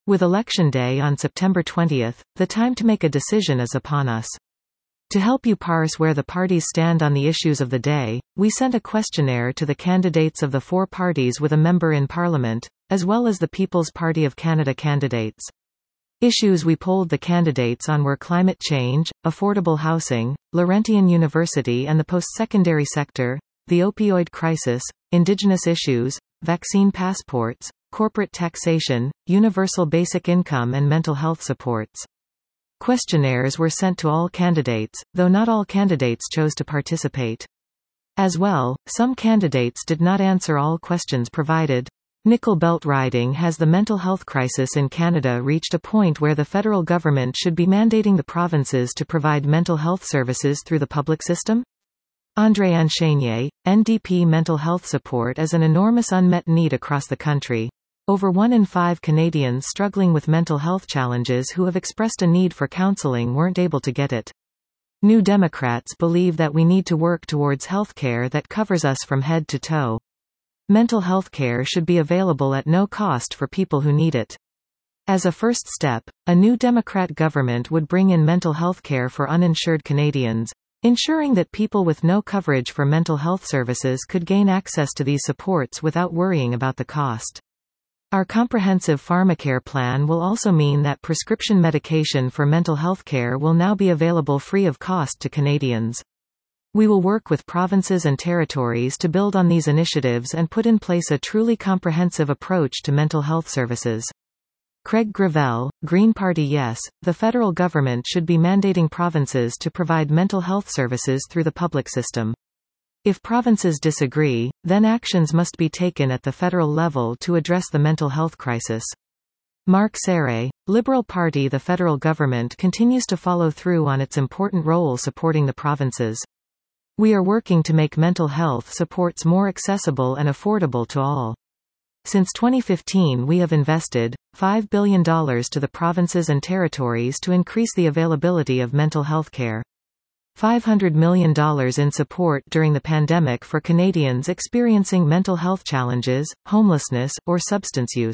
With Election Day on September 20, the time to make a decision is upon us. To help you parse where the parties stand on the issues of the day, we sent a questionnaire to the candidates of the four parties with a member in Parliament, as well as the People's Party of Canada candidates. Issues we polled the candidates on were climate change, affordable housing, Laurentian University and the post-secondary sector, the opioid crisis, Indigenous issues, vaccine passports, corporate taxation, universal basic income and mental health supports. Questionnaires were sent to all candidates, though not all candidates chose to participate. As well, some candidates did not answer all questions provided. Nickel Belt riding. Has the mental health crisis in Canada reached a point where the federal government should be mandating the provinces to provide mental health services through the public system? André Enchaigné, NDP. Mental health support is an enormous unmet need across the country. Over 1 in 5 Canadians struggling with mental health challenges who have expressed a need for counseling weren't able to get it. New Democrats believe that we need to work towards healthcare that covers us from head to toe. Mental health care should be available at no cost for people who need it. As a first step, a new Democrat government would bring in mental health care for uninsured Canadians, ensuring that people with no coverage for mental health services could gain access to these supports without worrying about the cost. Our comprehensive pharmacare plan will also mean that prescription medication for mental health care will now be available free of cost to Canadians. We will work with provinces and territories to build on these initiatives and put in place a truly comprehensive approach to mental health services. Craig Gravel, Green Party. Yes, the federal government should be mandating provinces to provide mental health services through the public system. If provinces disagree, then actions must be taken at the federal level to address the mental health crisis. Mark Serre, Liberal Party. The federal government continues to follow through on its important role supporting the provinces. We are working to make mental health supports more accessible and affordable to all. Since 2015 we have invested $5 billion to the provinces and territories to increase the availability of mental health care. $500 million in support during the pandemic for Canadians experiencing mental health challenges, homelessness, or substance use.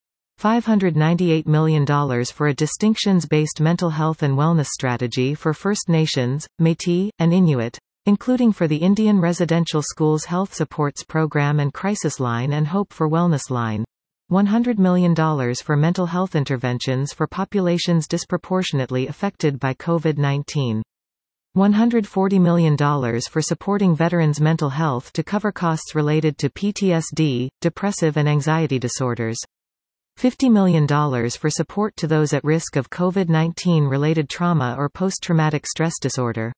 $598 million for a distinctions-based mental health and wellness strategy for First Nations, Métis, and Inuit, including for the Indian Residential Schools Health Supports Program and Crisis Line and Hope for Wellness Line. $100 million for mental health interventions for populations disproportionately affected by COVID-19. $140 million for supporting veterans' mental health to cover costs related to PTSD, depressive and anxiety disorders. $50 million for support to those at risk of COVID-19 related trauma or post-traumatic stress disorder.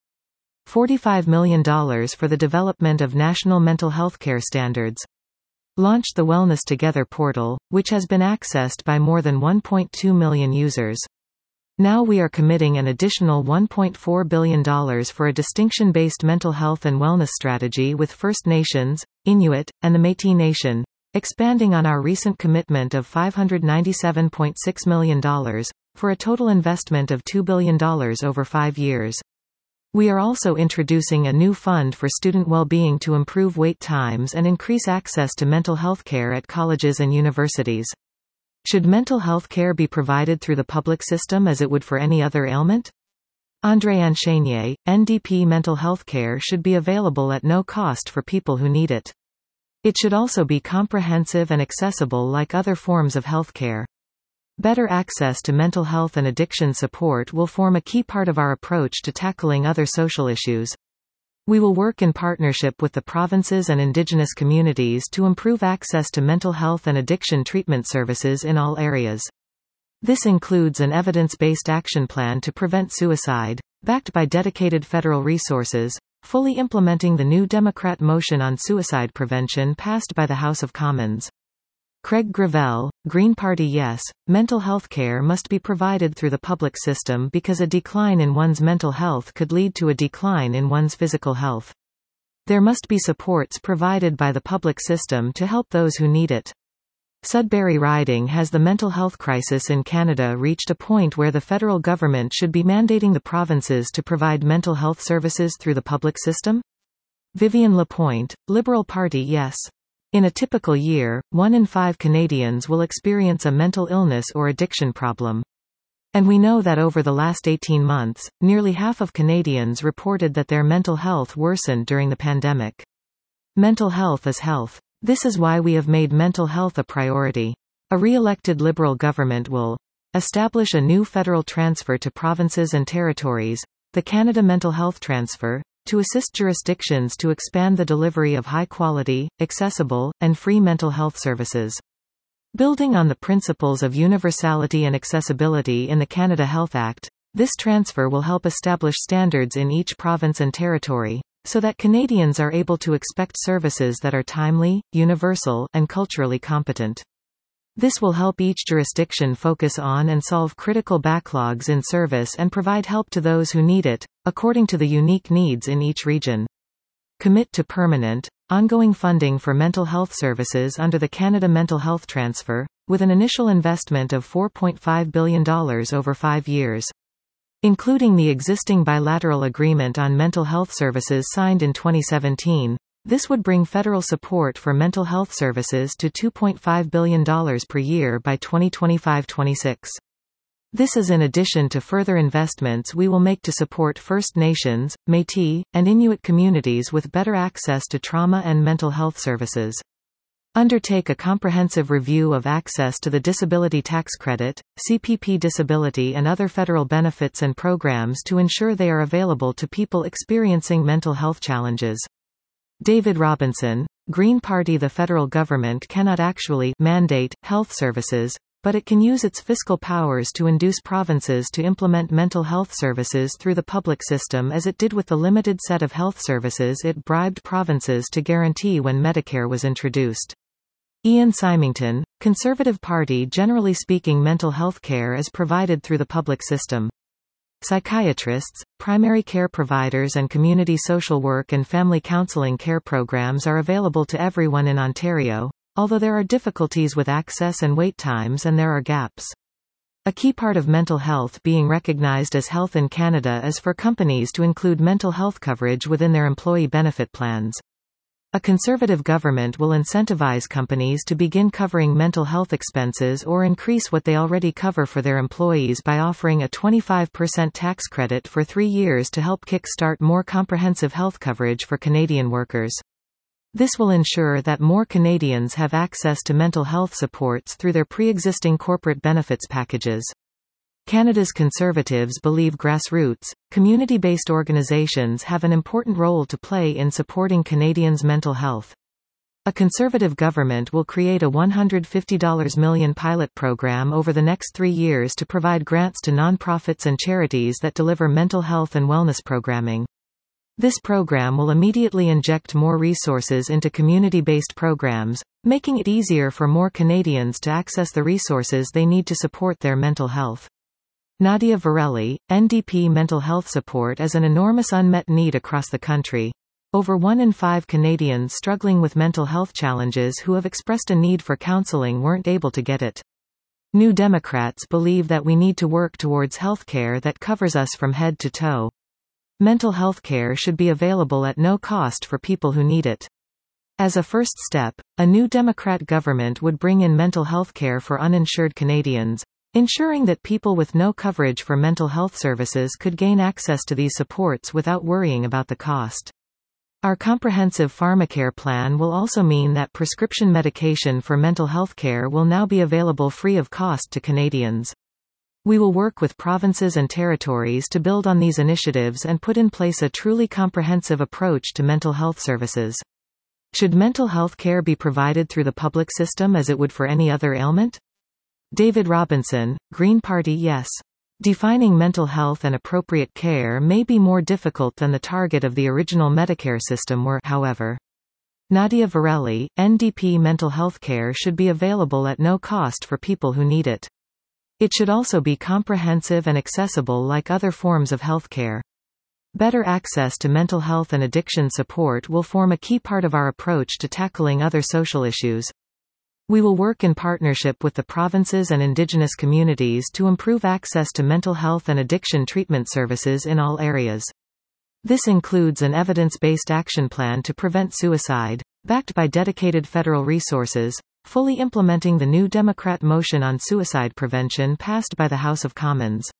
$45 million for the development of national mental health care standards. Launched the Wellness Together portal, which has been accessed by more than 1.2 million users. Now we are committing an additional $1.4 billion for a distinction-based mental health and wellness strategy with First Nations, Inuit, and the Métis Nation, expanding on our recent commitment of $597.6 million, for a total investment of $2 billion over 5 years. We are also introducing a new fund for student well-being to improve wait times and increase access to mental health care at colleges and universities. Should mental health care be provided through the public system as it would for any other ailment? André Enchaigné, NDP. Mental health care should be available at no cost for people who need it. It should also be comprehensive and accessible like other forms of health care. Better access to mental health and addiction support will form a key part of our approach to tackling other social issues. We will work in partnership with the provinces and Indigenous communities to improve access to mental health and addiction treatment services in all areas. This includes an evidence-based action plan to prevent suicide, backed by dedicated federal resources, fully implementing the new Democrat motion on suicide prevention passed by the House of Commons. Craig Gravel, Green Party. Yes, mental health care must be provided through the public system because a decline in one's mental health could lead to a decline in one's physical health. There must be supports provided by the public system to help those who need it. Sudbury riding. Has the mental health crisis in Canada reached a point where the federal government should be mandating the provinces to provide mental health services through the public system? Vivian Lapointe, Liberal Party. Yes. In a typical year, 1 in 5 Canadians will experience a mental illness or addiction problem. And we know that over the last 18 months, nearly half of Canadians reported that their mental health worsened during the pandemic. Mental health is health. This is why we have made mental health a priority. A re-elected Liberal government will establish a new federal transfer to provinces and territories, the Canada Mental Health Transfer, to assist jurisdictions to expand the delivery of high-quality, accessible, and free mental health services. Building on the principles of universality and accessibility in the Canada Health Act, this transfer will help establish standards in each province and territory, so that Canadians are able to expect services that are timely, universal, and culturally competent. This will help each jurisdiction focus on and solve critical backlogs in service and provide help to those who need it, according to the unique needs in each region. Commit to permanent, ongoing funding for mental health services under the Canada Mental Health Transfer, with an initial investment of $4.5 billion over 5 years. Including the existing bilateral agreement on mental health services signed in 2017, this would bring federal support for mental health services to $2.5 billion per year by 2025-26. This is in addition to further investments we will make to support First Nations, Métis, and Inuit communities with better access to trauma and mental health services. Undertake a comprehensive review of access to the Disability Tax Credit, CPP disability and other federal benefits and programs to ensure they are available to people experiencing mental health challenges. David Robinson, Green Party. The federal government cannot actually mandate health services, but it can use its fiscal powers to induce provinces to implement mental health services through the public system, as it did with the limited set of health services it bribed provinces to guarantee when Medicare was introduced. Ian Symington, Conservative Party. Generally speaking, mental health care is provided through the public system. Psychiatrists, primary care providers and community social work and family counseling care programs are available to everyone in Ontario, although there are difficulties with access and wait times and there are gaps. A key part of mental health being recognized as health in Canada is for companies to include mental health coverage within their employee benefit plans. A Conservative government will incentivize companies to begin covering mental health expenses or increase what they already cover for their employees by offering a 25% tax credit for 3 years to help kickstart more comprehensive health coverage for Canadian workers. This will ensure that more Canadians have access to mental health supports through their pre-existing corporate benefits packages. Canada's Conservatives believe grassroots, community-based organizations have an important role to play in supporting Canadians' mental health. A Conservative government will create a $150 million pilot program over the next 3 years to provide grants to nonprofits and charities that deliver mental health and wellness programming. This program will immediately inject more resources into community-based programs, making it easier for more Canadians to access the resources they need to support their mental health. Nadia Varelli, NDP. Mental health support is an enormous unmet need across the country. Over 1 in 5 Canadians struggling with mental health challenges who have expressed a need for counseling weren't able to get it. New Democrats believe that we need to work towards healthcare that covers us from head to toe. Mental health care should be available at no cost for people who need it. As a first step, a new Democrat government would bring in mental health care for uninsured Canadians, ensuring that people with no coverage for mental health services could gain access to these supports without worrying about the cost. Our comprehensive pharmacare plan will also mean that prescription medication for mental health care will now be available free of cost to Canadians. We will work with provinces and territories to build on these initiatives and put in place a truly comprehensive approach to mental health services. Should mental health care be provided through the public system as it would for any other ailment? David Robinson, Green Party. Yes. Defining mental health and appropriate care may be more difficult than the target of the original Medicare system were, however. Nadia Varelli, NDP. Mental health care should be available at no cost for people who need it. It should also be comprehensive and accessible like other forms of health care. Better access to mental health and addiction support will form a key part of our approach to tackling other social issues. We will work in partnership with the provinces and Indigenous communities to improve access to mental health and addiction treatment services in all areas. This includes an evidence-based action plan to prevent suicide, backed by dedicated federal resources, fully implementing the new Democrat motion on suicide prevention passed by the House of Commons.